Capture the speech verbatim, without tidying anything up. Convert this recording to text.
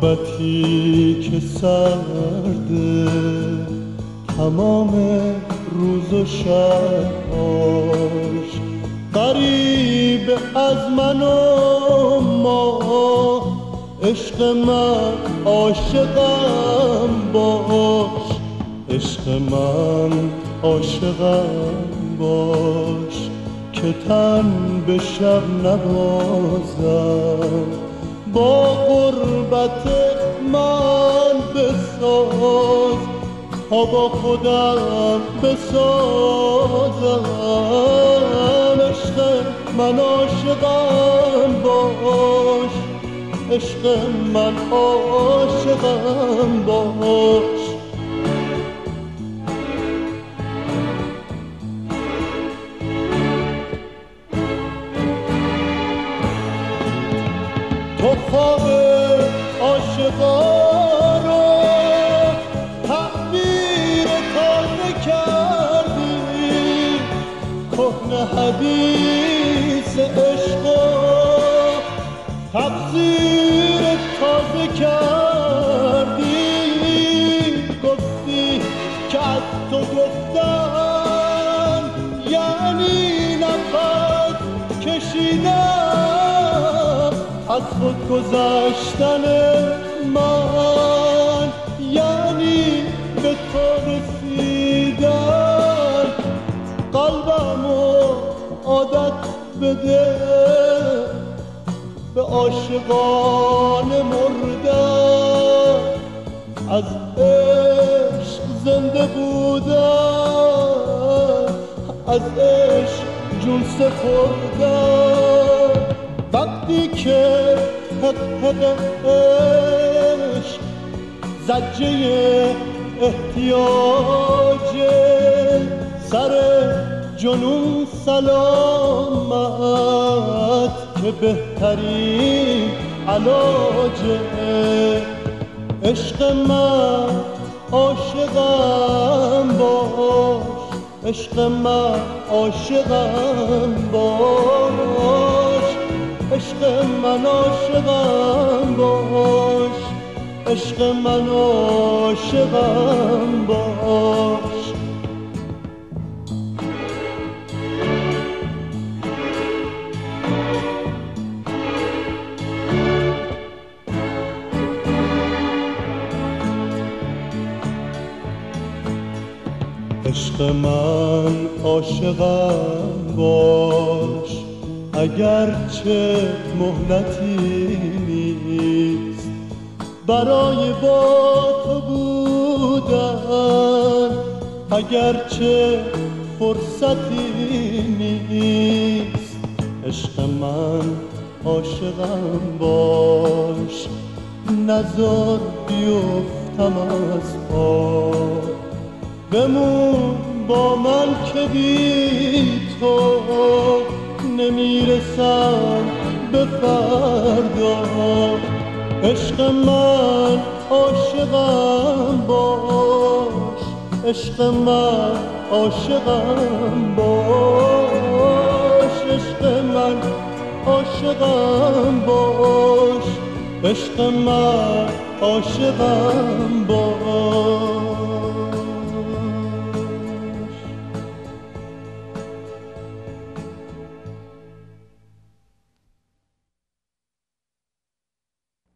غربتی که سرده تمام روز و شباش، غریب از من و ما، عشق من عاشقم باش، عشق من عاشقم باش، که تن به شب نبازم، با غربت من بساز تا با خودم بسازم. عشق من عاشقم باش، عشق من عاشقم باش. تو خواب عاشقا رو تعبیر تازه کردی، کهنه حدیث عشق و تفسیر تازه کردی. گفتی که از تو گفتن یعنی نفس کشیدن، از خود گذشتن من یعنی به تو رسیدن. قلبمو عادت بده به عاشقان مردن، از عشق زنده بودن، از عشق جون سپردن. وقتی که حق حق عشق زجه احتیاج، سر جنون سلامت که بهترین علاجه. عشق من عاشقم باش، عشق من عاشقم باش، عشق من عاشقم باش، عشق من عاشقم باش. عشق من عاشقم باش، اگرچه مهلتی نیست برای با تو بودن، اگرچه فرصتی نیست. عشق من عاشقم باش، نزار بیفتم از پا، بمون با من که بی تو نمیرسم به فردا. عشق من عاشقم باش، عشق من عاشقم باش، عشق من عاشقم باش، عشق من عاشقم باش.